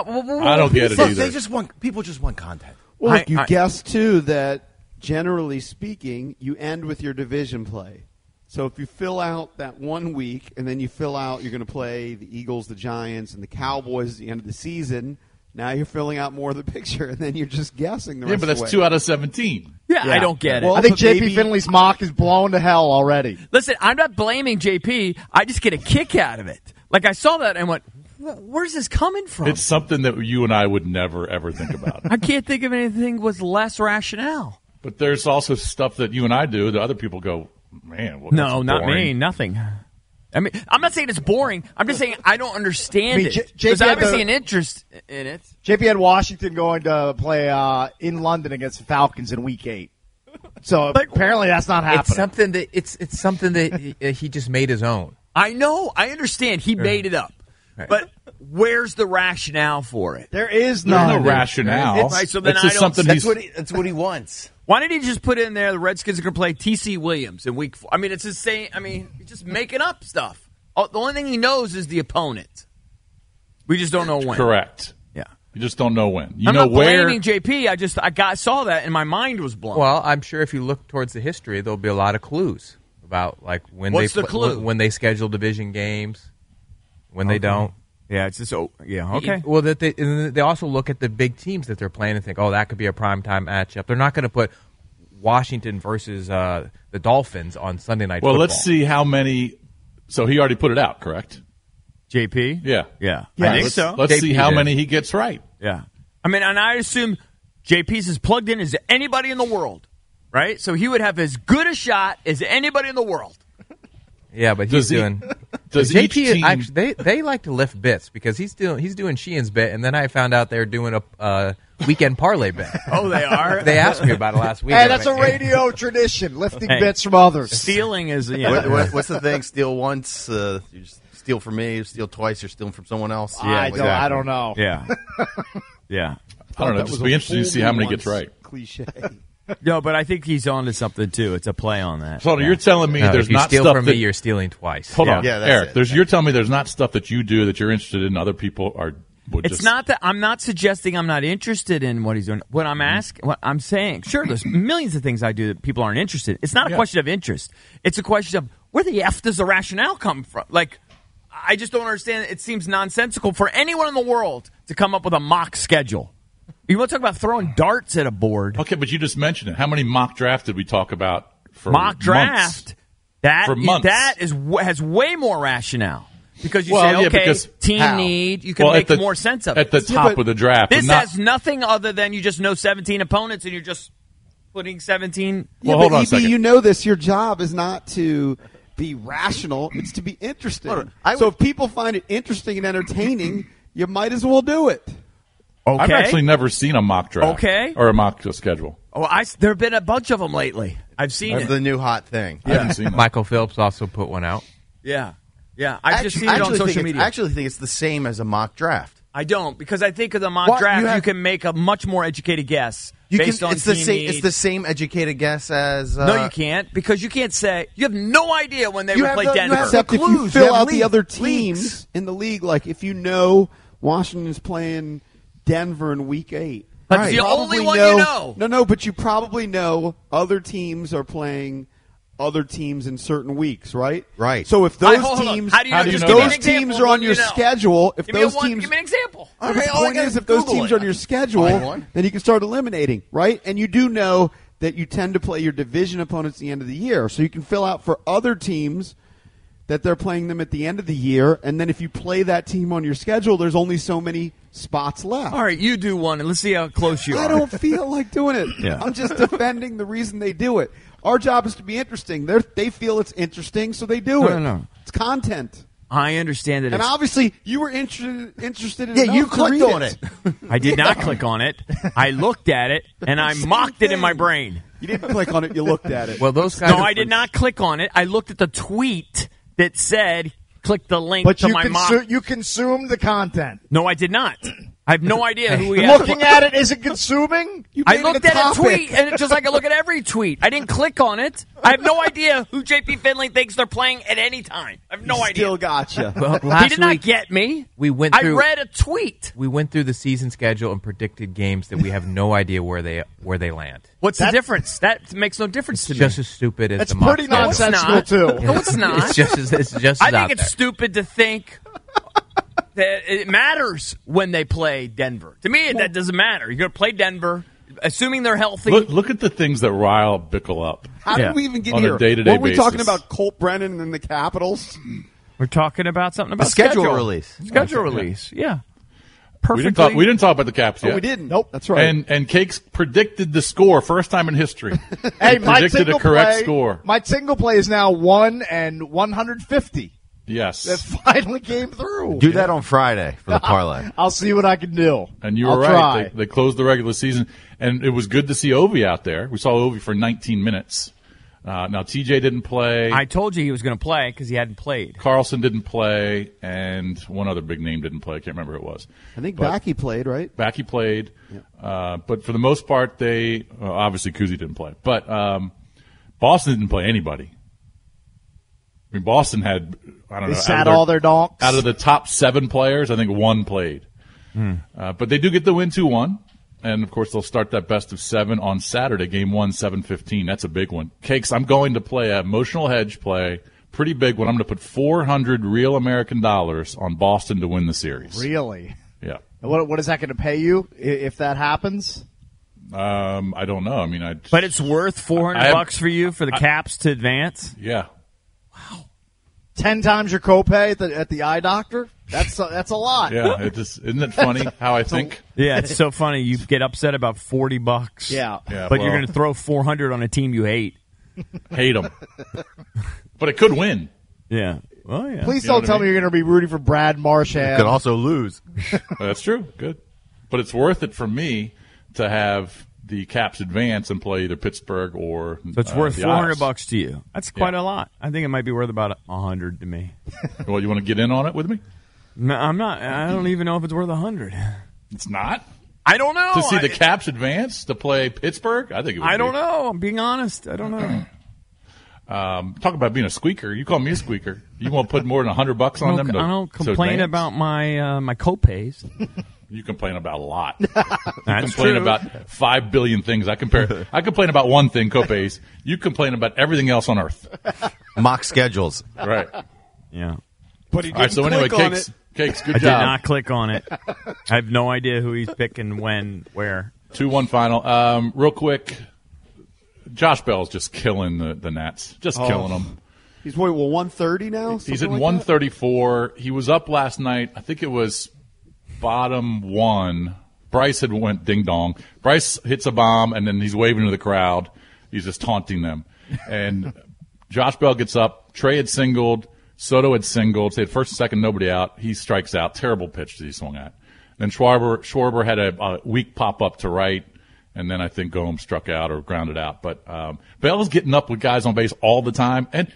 Speaker 6: I don't get it either.
Speaker 8: People just want content.
Speaker 3: Well, you guessed too that generally speaking, you end with your division play. So if you fill out that 1 week and then you fill out you're going to play the Eagles, the Giants, and the Cowboys at the end of the season, now you're filling out more of the picture, and then you're just guessing the rest of the way.
Speaker 6: Yeah, but that's 2 out of 17.
Speaker 4: Yeah, I don't get it.
Speaker 5: Well, I think JP Finley's mock is blown to hell already.
Speaker 4: Listen, I'm not blaming JP. I just get a kick out of it. Like, I saw that and went, where's this coming from?
Speaker 6: It's something that you and I would never, ever think about.
Speaker 4: I can't think of anything with less rationale.
Speaker 6: But there's also stuff that you and I do that other people go, Man, well,
Speaker 4: no,
Speaker 6: that's
Speaker 4: not
Speaker 6: boring.
Speaker 4: me. Nothing. I mean, I'm not saying it's boring. I'm just saying I don't understand it.
Speaker 5: JP
Speaker 4: There's
Speaker 5: had
Speaker 4: obviously an interest in it.
Speaker 5: JP had Washington going to play in London against the Falcons in Week 8. So apparently that's not happening.
Speaker 7: It's something that he just made his own.
Speaker 4: I know. I understand. He made it up.
Speaker 7: Right.
Speaker 4: But where's the rationale for it?
Speaker 5: There is
Speaker 6: There's no rationale.
Speaker 4: Right, so then
Speaker 6: it's just
Speaker 4: I don't-
Speaker 6: something
Speaker 8: That's what he wants.
Speaker 4: Why didn't he just put in there the Redskins are going to play T.C. Williams in Week 4? I mean, it's the same. I mean, he's just making up stuff. The only thing he knows is the opponent. We just don't know when.
Speaker 6: Correct.
Speaker 4: Yeah.
Speaker 6: You just don't know when. You
Speaker 4: I'm
Speaker 6: know
Speaker 4: not
Speaker 6: where.
Speaker 4: blaming JP. I saw that and my mind was blown.
Speaker 7: Well, I'm sure if you look towards the history, there'll be a lot of clues about like when
Speaker 4: What's the clue?
Speaker 7: when they schedule division games, when they don't.
Speaker 4: Yeah, it's just okay.
Speaker 7: Well, that they also look at the big teams that they're playing and think, oh, that could be a primetime matchup. They're not going to put Washington versus the Dolphins on Sunday Night
Speaker 6: Well,
Speaker 7: Football.
Speaker 6: let's see how many. So he already put it out, correct?
Speaker 4: JP?
Speaker 6: Yeah.
Speaker 4: Yeah.
Speaker 5: Yes.
Speaker 4: I think so.
Speaker 6: Let's
Speaker 7: JP
Speaker 6: see how
Speaker 7: did.
Speaker 6: many he gets right.
Speaker 4: Yeah. I mean, and I assume JP's as plugged in as anybody in the world, right? So he would have as good a shot as anybody in the world.
Speaker 7: Yeah, but he's doing.
Speaker 6: Does each
Speaker 7: JP
Speaker 6: team,
Speaker 7: actually they like to lift bits because he's doing Sheehan's bit, and then I found out they're doing a weekend parlay bet.
Speaker 4: Oh, they are?
Speaker 7: They asked me about it last week.
Speaker 5: Hey, that's a radio tradition, lifting bits from others.
Speaker 4: Stealing is,
Speaker 8: What's the thing? Steal once, you just steal from me. Steal twice, you're stealing from someone else.
Speaker 5: I don't know.
Speaker 4: Yeah. Yeah.
Speaker 6: I don't know. Just be interesting to see how many gets right.
Speaker 3: Cliche.
Speaker 4: No, but I think he's on to something, too. It's a play on that.
Speaker 6: So you're telling me
Speaker 7: No,
Speaker 6: there's
Speaker 7: if you
Speaker 6: not
Speaker 7: steal
Speaker 6: stuff
Speaker 7: from
Speaker 6: that
Speaker 7: me, you're stealing twice.
Speaker 6: Hold on,
Speaker 8: Yeah, that's
Speaker 6: Eric.
Speaker 8: it.
Speaker 6: You're telling me there's not stuff that you do that you're interested in. Other people
Speaker 4: It's not that I'm not suggesting I'm not interested in what he's doing. What I'm asking, what I'm saying, sure, there's millions of things I do that people aren't interested in. It's not a question of interest. It's a question of where the F does the rationale come from? Like, I just don't understand. It seems nonsensical for anyone in the world to come up with a mock schedule. You want to talk about throwing darts at a board?
Speaker 6: Okay, but you just mentioned it. How many mock drafts did we talk about for
Speaker 4: Mock draft?
Speaker 6: months?
Speaker 4: That
Speaker 6: months.
Speaker 4: has way more rationale. Because you
Speaker 6: Well,
Speaker 4: say,
Speaker 6: yeah,
Speaker 4: okay,
Speaker 6: because
Speaker 4: team
Speaker 8: how?
Speaker 4: need, you can
Speaker 6: Well,
Speaker 4: make more sense of it.
Speaker 6: At the top of the draft.
Speaker 4: This
Speaker 6: but not,
Speaker 4: has nothing other than you just know 17 opponents and you're just putting 17.
Speaker 6: Well,
Speaker 3: Yeah,
Speaker 6: hold
Speaker 3: but
Speaker 6: on a
Speaker 3: EB,
Speaker 6: second.
Speaker 3: you know this. Your job is not to be rational. It's to be interesting. So if people find it interesting and entertaining, you might as well do it.
Speaker 4: Okay.
Speaker 6: I've actually never seen a mock draft.
Speaker 4: Okay.
Speaker 6: Or a mock schedule.
Speaker 4: Oh, there have been a bunch of them lately. I've seen
Speaker 8: That's
Speaker 4: it.
Speaker 8: the new hot thing.
Speaker 6: I haven't seen that.
Speaker 7: Michael Phillips also put one out.
Speaker 4: Yeah. Yeah. I've just seen it on social media.
Speaker 8: I actually think it's the same as a mock draft.
Speaker 4: I don't, because I think of the mock
Speaker 8: Well,
Speaker 4: draft,
Speaker 8: you
Speaker 4: you can make a much more educated guess
Speaker 8: You
Speaker 4: based
Speaker 8: can.
Speaker 4: on
Speaker 8: It's the
Speaker 4: team
Speaker 8: same.
Speaker 4: need.
Speaker 8: It's the same educated guess as.
Speaker 4: No, you can't, because you can't say you have no idea when they
Speaker 8: You
Speaker 4: would
Speaker 8: have
Speaker 4: play
Speaker 8: the- you
Speaker 4: Denver.
Speaker 8: have
Speaker 3: Except if you
Speaker 8: clues.
Speaker 3: fill
Speaker 8: You have
Speaker 3: out the other
Speaker 8: leaks.
Speaker 3: teams in the league, like if you know Washington's playing Denver in Week 8.
Speaker 4: That's the
Speaker 3: You
Speaker 4: only
Speaker 3: probably
Speaker 4: one you know.
Speaker 3: No, but you probably know other teams are playing other teams in certain weeks, right?
Speaker 8: Right.
Speaker 3: So if those
Speaker 4: Hold on.
Speaker 3: teams,
Speaker 4: How do you know?
Speaker 6: How do you
Speaker 4: Just
Speaker 6: know
Speaker 4: give me an
Speaker 3: those
Speaker 4: example
Speaker 3: teams
Speaker 4: of
Speaker 3: are
Speaker 4: one
Speaker 3: on your
Speaker 4: you know.
Speaker 3: schedule, if
Speaker 4: Give me
Speaker 3: those
Speaker 4: one,
Speaker 3: teams,
Speaker 4: give me an example.
Speaker 3: but the
Speaker 8: Okay, all I
Speaker 3: point
Speaker 8: gotta
Speaker 3: is,
Speaker 8: do
Speaker 3: if those
Speaker 8: Google
Speaker 3: teams
Speaker 8: it.
Speaker 3: are on your schedule,
Speaker 8: Find one.
Speaker 3: then you can start eliminating, right? And you do know that you tend to play your division opponents at the end of the year, so you can fill out for other teams that they're playing them at the end of the year, and then if you play that team on your schedule, there's only so many spots left.
Speaker 4: All right, you do one, and let's see how close you are.
Speaker 3: I don't feel like doing it.
Speaker 4: Yeah.
Speaker 3: I'm just defending the reason they do it. Our job is to be interesting. They feel it's interesting, so they do it.
Speaker 4: No.
Speaker 3: It's content.
Speaker 4: I understand that.
Speaker 3: And
Speaker 4: It's,
Speaker 3: obviously, you were interested in
Speaker 8: Yeah,
Speaker 3: enough
Speaker 8: you
Speaker 3: to
Speaker 8: clicked
Speaker 3: read
Speaker 8: on it.
Speaker 4: I did not click on it. I looked at it, and I
Speaker 3: Same
Speaker 4: mocked it in my
Speaker 3: thing.
Speaker 4: brain.
Speaker 3: You didn't click on it. You looked at it.
Speaker 7: Well, those guys.
Speaker 4: No, I did not click on it. I looked at the tweet that said, click the link
Speaker 5: But
Speaker 4: to
Speaker 5: you,
Speaker 4: my mock.
Speaker 5: you consume the content.
Speaker 4: No, I did not. I have no idea who we
Speaker 5: Looking at it isn't consuming?
Speaker 3: You
Speaker 4: I
Speaker 3: made
Speaker 4: looked
Speaker 3: it a
Speaker 4: at a
Speaker 3: topic.
Speaker 4: tweet, and it's just like I look at every tweet. I didn't click on it. I have no idea who JP Finley thinks they're playing at any time. I have no idea.
Speaker 3: Still gotcha.
Speaker 7: Well,
Speaker 4: He
Speaker 7: last
Speaker 4: did not
Speaker 7: week
Speaker 4: get me.
Speaker 7: we went
Speaker 4: I
Speaker 7: through.
Speaker 4: read a tweet.
Speaker 7: We went through the season schedule and predicted games that we have no idea where they land.
Speaker 4: What's the difference? That makes no difference to me.
Speaker 7: Just as stupid as
Speaker 5: That's
Speaker 7: the mock
Speaker 5: pretty
Speaker 7: schedule.
Speaker 5: nonsensical,
Speaker 4: not.
Speaker 5: too.
Speaker 4: No, it's not.
Speaker 7: It's just as
Speaker 4: I
Speaker 7: out
Speaker 4: think it's
Speaker 7: there.
Speaker 4: stupid to think that it matters when they play Denver. To me, that doesn't matter. You're going to play Denver, assuming they're healthy.
Speaker 6: Look at the things that rile Bickle up.
Speaker 3: How
Speaker 4: Yeah.
Speaker 3: did we even get
Speaker 6: On a
Speaker 3: here?
Speaker 6: day-to-day
Speaker 3: Weren't we talking
Speaker 6: basis.
Speaker 3: about Colt Brennan and the Capitals?
Speaker 4: We're talking about something about
Speaker 8: schedule release.
Speaker 4: Schedule release, yeah. perfectly.
Speaker 6: We didn't talk about the Caps yet.
Speaker 3: Oh, we didn't.
Speaker 5: Nope.
Speaker 3: That's right.
Speaker 6: And Cakes predicted the score, first time in history.
Speaker 5: Hey, my
Speaker 6: predicted
Speaker 5: single
Speaker 6: a correct
Speaker 5: play,
Speaker 6: score.
Speaker 5: My single play is now 1 and 150.
Speaker 6: Yes.
Speaker 5: That finally came through.
Speaker 8: Do that on Friday for the parlay.
Speaker 5: I'll see what I can do.
Speaker 6: And you were
Speaker 5: I'll
Speaker 6: right.
Speaker 5: try.
Speaker 6: They closed the regular season, and it was good to see Ovi out there. We saw Ovi for 19 minutes. Now, TJ didn't play.
Speaker 4: I told you he was going to play because he hadn't played.
Speaker 6: Carlson didn't play, and one other big name didn't play. I can't remember who it was.
Speaker 3: I think Backey played, right?
Speaker 6: Backey played. But for the most part, obviously Kuzi didn't play. But Boston didn't play anybody. I mean, Boston had, I don't know.
Speaker 5: They sat all their donks.
Speaker 6: Out of the top 7 players, I think 1 played. But they do get the win 2-1. And, of course, they'll start that best of 7 on Saturday, game 1, 7:15. That's a big one. Cakes, I'm going to play an emotional hedge play, pretty big one. I'm going to put $400 real American dollars on Boston to win the series.
Speaker 5: Really?
Speaker 6: Yeah.
Speaker 5: And what is that going to pay you if that happens?
Speaker 6: I don't know. I mean,
Speaker 4: But it's worth $400 for you for the Caps to advance?
Speaker 6: Yeah.
Speaker 5: 10 times your copay at the eye doctor? That's a lot.
Speaker 6: Yeah, isn't it funny how I think?
Speaker 4: Yeah, it's so funny. You get upset about $40.
Speaker 5: Yeah.
Speaker 4: But you're going to throw $400 on a team you hate.
Speaker 6: Hate them. But it could win.
Speaker 4: Yeah. Well, yeah.
Speaker 5: Please don't tell me you're going to be rooting for Brad Marchand.
Speaker 8: Could also lose.
Speaker 6: That's true. Good. But it's worth it for me to have the Caps advance and play either Pittsburgh or
Speaker 4: So it's worth
Speaker 6: the
Speaker 4: $400
Speaker 6: Isles.
Speaker 4: to you. That's quite a lot. I think it might be worth about $100 to me.
Speaker 6: Well, you want to get in on it with me?
Speaker 4: No, I'm not. I don't even know if it's worth $100.
Speaker 6: It's not?
Speaker 4: I don't know.
Speaker 6: To see the Caps advance to play Pittsburgh? I think it would
Speaker 4: I don't know. I'm being honest. I don't know.
Speaker 6: Talk about being a squeaker. You call me a squeaker. You want to put more than $100 on them?
Speaker 4: I don't complain about my my copays.
Speaker 6: You complain about a lot.
Speaker 4: That's
Speaker 6: complain
Speaker 4: true.
Speaker 6: about 5 billion things. I complain about one thing, copays. You complain about everything else on earth.
Speaker 8: Mock schedules.
Speaker 6: Right.
Speaker 4: Yeah.
Speaker 3: But he
Speaker 6: All right,
Speaker 3: didn't
Speaker 6: so anyway,
Speaker 3: click on
Speaker 6: Cakes,
Speaker 3: it.
Speaker 6: Cakes, good
Speaker 4: I did
Speaker 6: job.
Speaker 4: not click on it. I have no idea who he's picking, when, where.
Speaker 6: 2-1 final. Real quick, Josh Bell's just killing the Nats. Just killing them.
Speaker 3: He's 130 now.
Speaker 6: He's
Speaker 3: Something
Speaker 6: at
Speaker 3: like
Speaker 6: 134. He was up last night. I think it was bottom 1. Bryce had went ding dong. Bryce hits a bomb and then he's waving to the crowd. He's just taunting them. And Josh Bell gets up. Trey had singled. Soto had singled. They had first and second, nobody out. He strikes out. Terrible pitch that he swung at. Then Schwarber had a weak pop up to right. And then I think Gomes struck out or grounded out. But Bell's getting up with guys on base all the time, and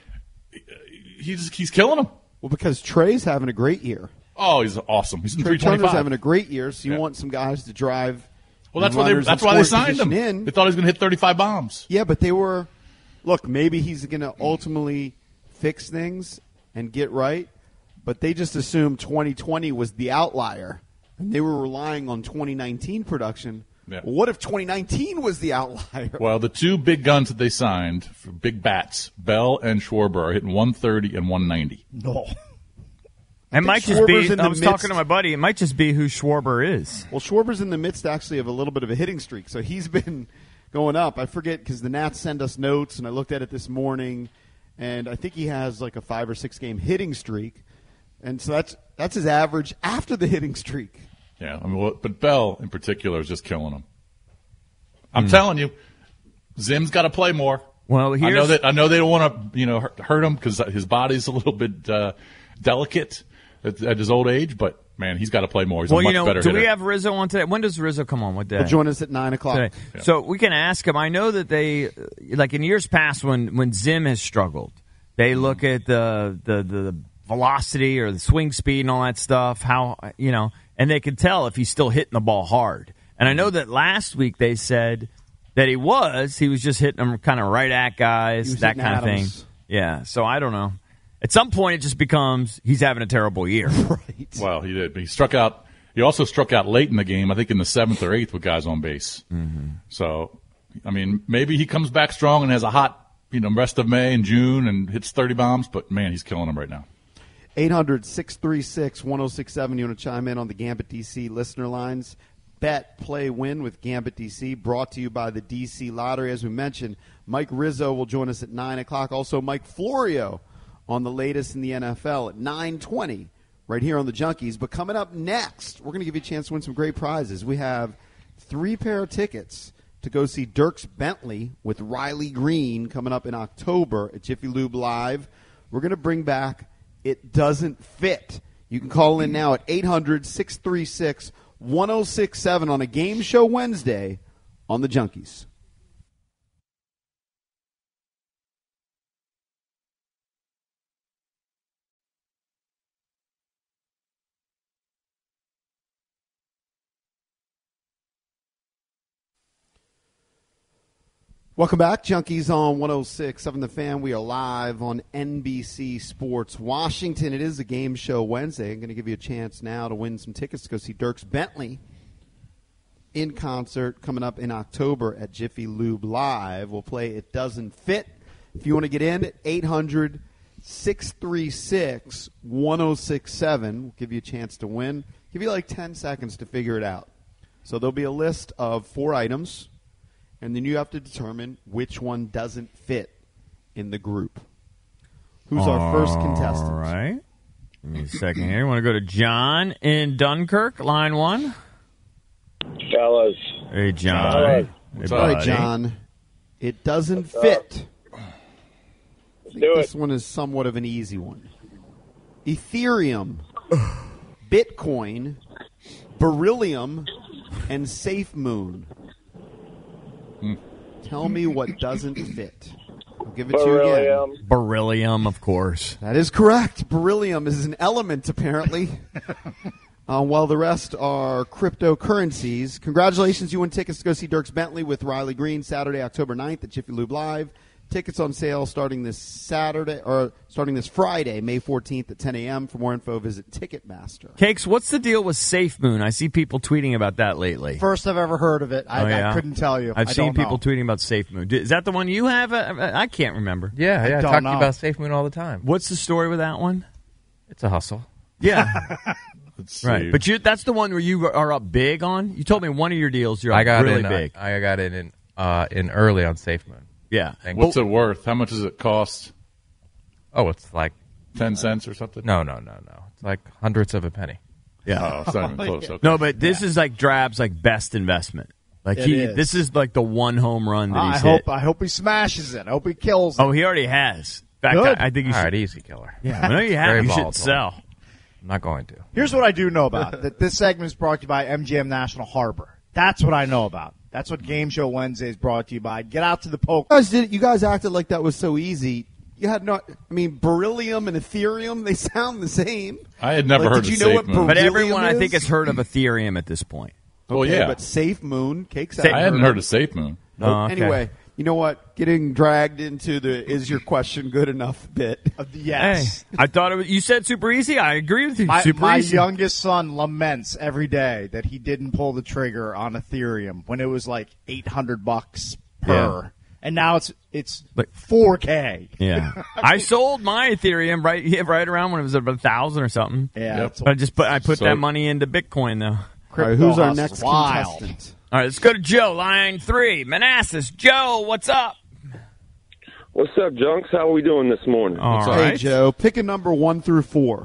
Speaker 6: he's killing them.
Speaker 3: Well, because Trey's having a great year.
Speaker 6: Oh, he's awesome. He's in
Speaker 3: Trey
Speaker 6: 325.
Speaker 3: Turner's having a great year, so you want some guys to drive.
Speaker 6: Well, that's why they signed him. They thought he was going to hit 35 bombs.
Speaker 3: Yeah, but they were. Look, maybe he's going to ultimately fix things and get right, but they just assumed 2020 was the outlier, and they were relying on 2019 production.
Speaker 6: Yeah.
Speaker 3: Well, what if 2019 was the outlier?
Speaker 6: Well, the two big guns that they signed, for big bats, Bell and Schwarber, are hitting 130 and 190.
Speaker 5: No.
Speaker 4: It might just
Speaker 3: Schwarber's
Speaker 4: be.
Speaker 3: in the
Speaker 4: I was
Speaker 3: midst.
Speaker 4: talking to my buddy. It might just be who Schwarber is.
Speaker 3: Well, Schwarber's in the midst actually of a little bit of a hitting streak, so he's been going up. I forget because the Nats send us notes, and I looked at it this morning, and I think he has like a 5 or 6 game hitting streak, and so that's his average after the hitting streak.
Speaker 6: Yeah, I mean, but Bell in particular is just killing them. I'm telling you, Zim's got to play more.
Speaker 4: Well,
Speaker 6: I know they don't want to hurt him because his body's a little bit delicate at his old age, but man, he's got to play more. He's a much better hitter.
Speaker 4: Do we have Rizzo on today? When does Rizzo come on? What day?
Speaker 3: He'll join us at 9 o'clock.
Speaker 4: Today.
Speaker 6: Yeah.
Speaker 4: So we can ask him. I know that they, like in years past, when Zim has struggled, they look at the velocity or the swing speed and all that stuff. And they can tell if he's still hitting the ball hard. And I know that last week they said that he was just hitting them kind of right at guys, that kind of thing. Yeah. So I don't know. At some point, it just becomes he's having a terrible year.
Speaker 3: Right.
Speaker 6: Well, he did. But he struck out. He also struck out late in the game, I think in the 7th or 8th with guys on base. Mm-hmm. So, I mean, maybe he comes back strong and has a hot, rest of May and June and hits 30 bombs. But, man, he's killing them right now.
Speaker 3: 800-636-1067. You want to chime in on the Gambit DC listener lines. Bet, play, win with Gambit DC, brought to you by the DC Lottery. As we mentioned, Mike Rizzo will join us at 9 o'clock. Also, Mike Florio on the latest in the NFL at 9:20 right here on the Junkies. But coming up next, we're going to give you a chance to win some great prizes. We have 3 pair of tickets to go see Dierks Bentley with Riley Green coming up in October at Jiffy Lube Live. We're going to bring back It Doesn't Fit. You can call in now at 800-636-1067 on a Game Show Wednesday on the Junkies. Welcome back, Junkies on 106.7 The Fan. We are live on NBC Sports Washington. It is a Game Show Wednesday. I'm going to give you a chance now to win some tickets to go see Dierks Bentley in concert coming up in October at Jiffy Lube Live. We'll play It Doesn't Fit. If you want to get in, at 800-636-1067. We'll give you a chance to win. Give you like 10 seconds to figure it out. So there'll be a list of 4 items. And then you have to determine which one doesn't fit in the group. Who's our first contestant?
Speaker 4: All right. Give me a second here. You want to go to John in Dunkirk, line 1?
Speaker 9: Fellas.
Speaker 4: Hey, John.
Speaker 9: Fellas.
Speaker 3: All right, John. It doesn't fit.
Speaker 9: Let's do
Speaker 3: This
Speaker 9: it.
Speaker 3: one is somewhat of an easy one. Ethereum, Bitcoin, Beryllium, and SafeMoon. Tell me what doesn't fit. I'll give it to you again.
Speaker 4: Beryllium, of course.
Speaker 3: That is correct. Beryllium is an element, apparently. While the rest are cryptocurrencies. Congratulations, you win tickets to go see Dierks Bentley with Riley Green Saturday, October 9th at Jiffy Lube Live. Tickets on sale starting this Friday, May 14th at 10 a.m. For more info, visit Ticketmaster.
Speaker 4: Cakes, what's the deal with SafeMoon? I see people tweeting about that lately.
Speaker 5: First I've ever heard of it. I couldn't tell you.
Speaker 4: I've seen people tweeting about SafeMoon. Is that the one you have? I can't remember.
Speaker 7: Yeah, I talk to you about SafeMoon all the time.
Speaker 4: What's the story with that one?
Speaker 7: It's a hustle.
Speaker 4: Yeah.
Speaker 6: Let's see.
Speaker 4: Right. But that's the one where you are up big on? You told me one of your deals you're up really big.
Speaker 7: I got it in early on SafeMoon.
Speaker 4: Yeah.
Speaker 6: What's it worth? How much does it cost?
Speaker 7: Oh, it's like
Speaker 6: 10 cents or something?
Speaker 7: No. It's like hundredths of a penny.
Speaker 4: Yeah.
Speaker 6: Oh, it's not even close. Okay.
Speaker 4: No, but this is like Drab's best investment. Like this is like the one home run that he's hit.
Speaker 5: I hope he smashes it. I hope he kills it.
Speaker 4: Oh, he already has. In fact,
Speaker 5: Good.
Speaker 4: I think you should.
Speaker 7: All right, easy killer.
Speaker 4: Yeah, I know you have.
Speaker 7: Very
Speaker 4: You should
Speaker 7: volatile.
Speaker 4: sell.
Speaker 7: I'm not going to.
Speaker 5: Here's what I do know about. That this segment is brought to you by MGM National Harbor. That's what I know about. That's what Game Show Wednesday is brought to you by. Get out to the poker.
Speaker 3: You guys acted like that was so easy. You had Beryllium and Ethereum, they sound the same.
Speaker 6: I had never heard of
Speaker 3: Did you know what
Speaker 6: SafeMoon.
Speaker 4: But
Speaker 3: Beryllium
Speaker 4: everyone, I
Speaker 3: is?
Speaker 4: think, has heard of Ethereum at this point.
Speaker 6: Well, yeah.
Speaker 3: But SafeMoon, Cakes
Speaker 6: I hadn't heard of SafeMoon.
Speaker 4: Oh, okay.
Speaker 3: Anyway, you know what? Getting dragged into the "is your question good enough" bit.
Speaker 5: Yes.
Speaker 4: Hey, I thought it was. You said super easy. I agree with you.
Speaker 5: My
Speaker 4: Super easy.
Speaker 5: youngest son laments every day that he didn't pull the trigger on Ethereum when it was like $800 per.
Speaker 4: Yeah.
Speaker 5: And now it's
Speaker 4: Like-
Speaker 5: 4K.
Speaker 4: Yeah, I sold my Ethereum right around when it was about 1,000 or something.
Speaker 5: Yeah.
Speaker 6: Yep.
Speaker 4: But I put
Speaker 6: So-
Speaker 4: that money into Bitcoin though.
Speaker 3: All right, who's our
Speaker 5: Crypto
Speaker 3: next
Speaker 5: hustle's wild.
Speaker 3: contestant?
Speaker 4: All right, let's go to Joe, line 3, Manassas. Joe, what's up?
Speaker 9: What's up, Junks? How are we doing this morning?
Speaker 4: All
Speaker 3: Hey,
Speaker 4: right,
Speaker 3: Joe, pick a number 1 through 4.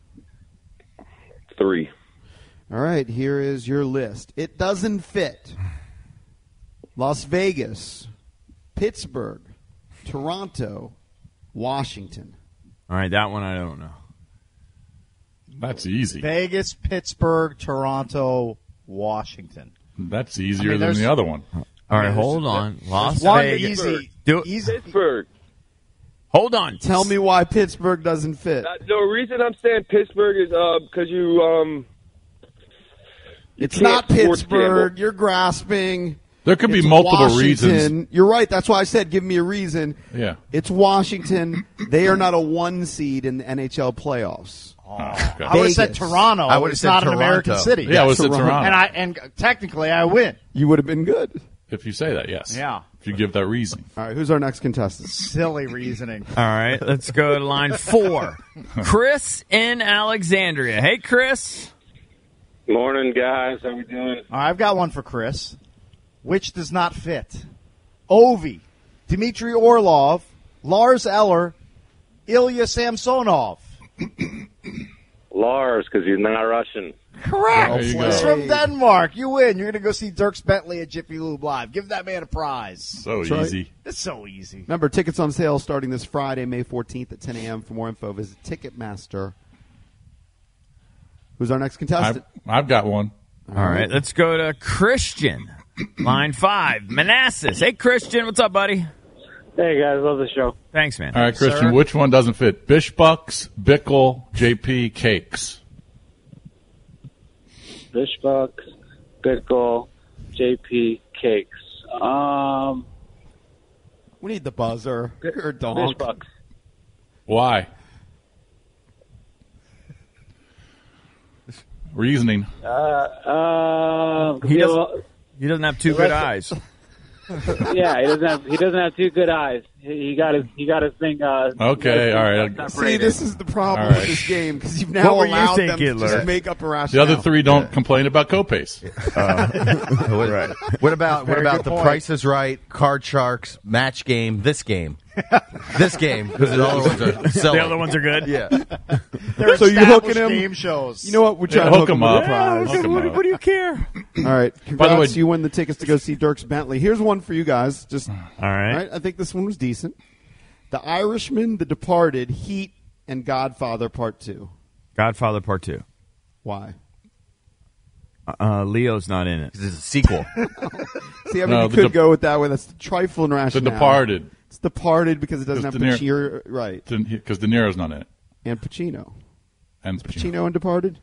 Speaker 9: 3.
Speaker 3: All right, here is your list. It doesn't fit. Las Vegas, Pittsburgh, Toronto, Washington.
Speaker 4: All right, that one I don't know.
Speaker 6: That's easy.
Speaker 5: Vegas, Pittsburgh, Toronto, Washington.
Speaker 6: That's easier than
Speaker 5: there's-
Speaker 6: the other one.
Speaker 4: All right, hold on. Las
Speaker 5: One
Speaker 4: Vegas.
Speaker 5: easy.
Speaker 4: Do it.
Speaker 5: Easy.
Speaker 9: Pittsburgh.
Speaker 4: Hold on.
Speaker 3: Tell me why Pittsburgh doesn't fit.
Speaker 9: The reason I'm saying Pittsburgh is because you
Speaker 3: It's
Speaker 9: can't
Speaker 3: not
Speaker 9: sports
Speaker 3: Pittsburgh.
Speaker 9: gamble.
Speaker 3: You're grasping.
Speaker 6: There could be
Speaker 3: It's
Speaker 6: multiple
Speaker 3: Washington.
Speaker 6: reasons.
Speaker 3: You're right. That's why I said give me a reason.
Speaker 6: Yeah.
Speaker 3: It's Washington. They are not a 1 seed in the NHL playoffs.
Speaker 6: Okay.
Speaker 5: I would have said
Speaker 3: Vegas.
Speaker 5: Toronto.
Speaker 8: I would've
Speaker 5: It's
Speaker 8: said
Speaker 5: not an
Speaker 8: Toronto.
Speaker 5: American city.
Speaker 6: Yeah, I would have said
Speaker 3: Toronto.
Speaker 6: Toronto.
Speaker 5: And technically I win.
Speaker 3: You would have been good.
Speaker 6: If you say that, yes.
Speaker 5: Yeah.
Speaker 6: If you give that reason.
Speaker 3: All right, who's our next contestant?
Speaker 5: Silly reasoning.
Speaker 4: All right, let's go to line 4. Chris in Alexandria. Hey, Chris.
Speaker 9: Morning, guys. How we doing?
Speaker 5: All right, I've got one for Chris. Which does not fit? Ovi, Dmitry Orlov, Lars Eller, Ilya Samsonov.
Speaker 9: Lars, because he's not Russian.
Speaker 5: Correct.
Speaker 6: He's
Speaker 5: from Denmark. You win. You're going to go see Dierks Bentley at Jiffy Lube Live. Give that man a prize.
Speaker 6: So
Speaker 3: That's right.
Speaker 6: easy.
Speaker 5: It's so easy.
Speaker 3: Remember, tickets on sale starting this Friday, May 14th at 10 a.m. For more info, visit Ticketmaster. Who's our next contestant?
Speaker 6: I've got one.
Speaker 4: All right, let's go to Christian. Line 5, Manassas. Hey, Christian, what's up, buddy?
Speaker 10: Hey, guys, love the show.
Speaker 4: Thanks, man.
Speaker 6: All right, Christian, which one doesn't fit? Bishbucks, Bickle, JP, Cakes.
Speaker 10: Bishbucks, Bickle, JP, Cakes.
Speaker 3: We need the buzzer. Or donk.
Speaker 10: Bishbucks.
Speaker 6: Why? Reasoning.
Speaker 4: He doesn't have two good eyes.
Speaker 10: Yeah, he doesn't have two good eyes. He got his thing.
Speaker 6: Okay, all right.
Speaker 3: See, this is the problem with this game because you've now allowed them to just make up a
Speaker 6: The
Speaker 3: rationale.
Speaker 6: other three don't complain about copays.
Speaker 8: What about The Price is Right, Card Sharks, Match Game, This Game? This game, because the other ones are selling.
Speaker 4: The other ones are good?
Speaker 8: Yeah.
Speaker 5: They're
Speaker 3: So you're hooking him.
Speaker 5: game shows.
Speaker 3: You know what? We're trying to hook him up.
Speaker 4: What do you care?
Speaker 3: All right. Congrats.
Speaker 6: By the way,
Speaker 3: you win the tickets to go see Dierks Bentley. Here's one for you guys. Just
Speaker 4: All right.
Speaker 3: I think this one was decent. The Irishman, The Departed, Heat, and Godfather Part 2.
Speaker 4: Godfather Part 2.
Speaker 3: Why?
Speaker 4: Leo's not in it.
Speaker 8: Because it's a sequel.
Speaker 3: See, I mean, you could go with that way. That's the trifling
Speaker 6: The
Speaker 3: rationale.
Speaker 6: Departed.
Speaker 3: It's Departed because it doesn't have
Speaker 6: De Niro-
Speaker 3: Pacino. Right.
Speaker 6: Because De Niro's not in it.
Speaker 3: And Pacino.
Speaker 6: And
Speaker 3: Pacino in Departed?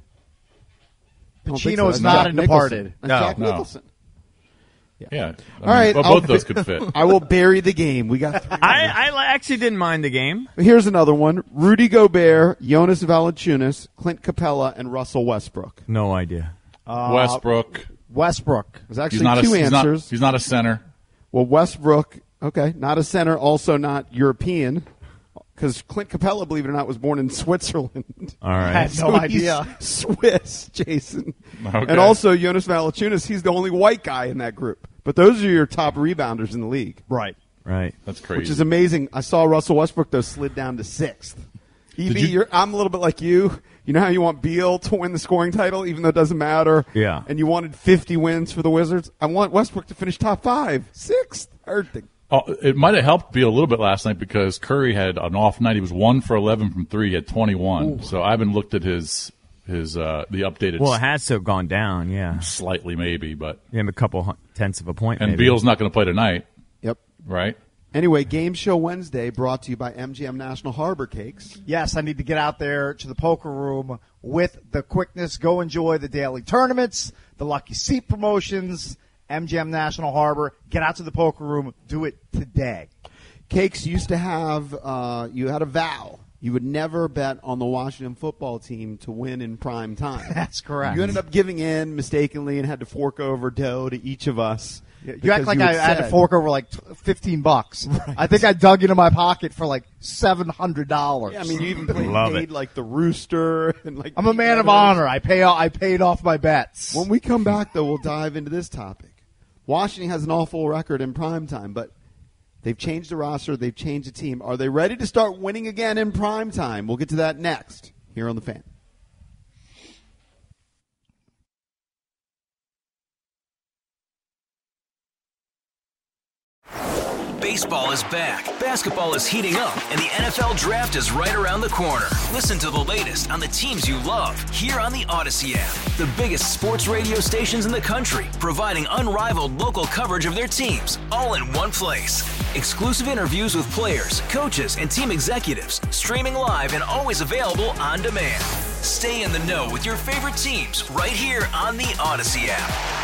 Speaker 3: I don't think
Speaker 5: Pacino is
Speaker 3: That's
Speaker 5: not
Speaker 3: Jack
Speaker 5: in
Speaker 3: Nicholson.
Speaker 5: Departed.
Speaker 3: That's
Speaker 6: No,
Speaker 3: Jack
Speaker 6: no.
Speaker 3: Nicholson.
Speaker 6: Yeah.
Speaker 3: All right.
Speaker 6: Well, both those could fit.
Speaker 3: I will bury the game. We got 3
Speaker 4: I actually didn't mind the game.
Speaker 3: Here's another one. Rudy Gobert, Jonas Valanciunas, Clint Capella, and Russell Westbrook.
Speaker 4: No idea.
Speaker 6: Westbrook.
Speaker 5: Westbrook.
Speaker 3: There's actually two answers.
Speaker 6: He's not a center.
Speaker 3: Well, Westbrook, okay, not a center, also not European, because Clint Capella, believe it or not, was born in Switzerland.
Speaker 4: All right.
Speaker 5: I had no idea.
Speaker 3: He's Swiss, Jason.
Speaker 6: Okay.
Speaker 3: And also Jonas Valanciunas, he's the only white guy in that group. But those are your top rebounders in the league.
Speaker 5: Right.
Speaker 4: Right.
Speaker 6: That's crazy.
Speaker 3: Which is amazing. I saw Russell Westbrook, though, slid down to 6th. I'm a little bit like you. You know how you want Beal to win the scoring title, even though it doesn't matter?
Speaker 4: Yeah.
Speaker 3: And you wanted 50 wins for the Wizards? I want Westbrook to finish top 5. 6th.
Speaker 6: It might have helped Beal a little bit last night because Curry had an off night. He was 1 for 11 from 3. He had 21. Ooh. So I haven't looked at the updated.
Speaker 4: Well, it has to have gone down, yeah.
Speaker 6: Slightly, maybe, but
Speaker 4: a couple tenths of a point.
Speaker 6: And
Speaker 4: maybe.
Speaker 6: Beal's not going to play tonight.
Speaker 3: Yep.
Speaker 6: Right.
Speaker 3: Anyway, Game Show Wednesday brought to you by MGM National Harbor Cakes.
Speaker 5: Yes, I need to get out there to the poker room with the quickness. Go enjoy the daily tournaments, the lucky seat promotions, MGM National Harbor. Get out to the poker room. Do it today.
Speaker 3: Cakes used to have, you had a vow. You would never bet on the Washington football team to win in prime time.
Speaker 5: That's correct.
Speaker 3: You ended up giving in mistakenly and had to fork over dough to each of us.
Speaker 5: You act like I had to fork over like $15. Right. I think I dug into my pocket for like $700.
Speaker 3: Yeah, I mean, you even paid like the rooster and like.
Speaker 5: I'm a man of honor. I paid off my bets.
Speaker 3: When we come back, though, we'll dive into this topic. Washington has an awful record in primetime, but they've changed the roster. They've changed the team. Are they ready to start winning again in primetime? We'll get to that next here on The Fan.
Speaker 2: Baseball is back, basketball is heating up, and the NFL Draft is right around the corner. Listen to the latest on the teams you love here on the Odyssey app. The biggest sports radio stations in the country, providing unrivaled local coverage of their teams, all in one place. Exclusive interviews with players, coaches, and team executives, streaming live and always available on demand. Stay in the know with your favorite teams right here on the Odyssey app.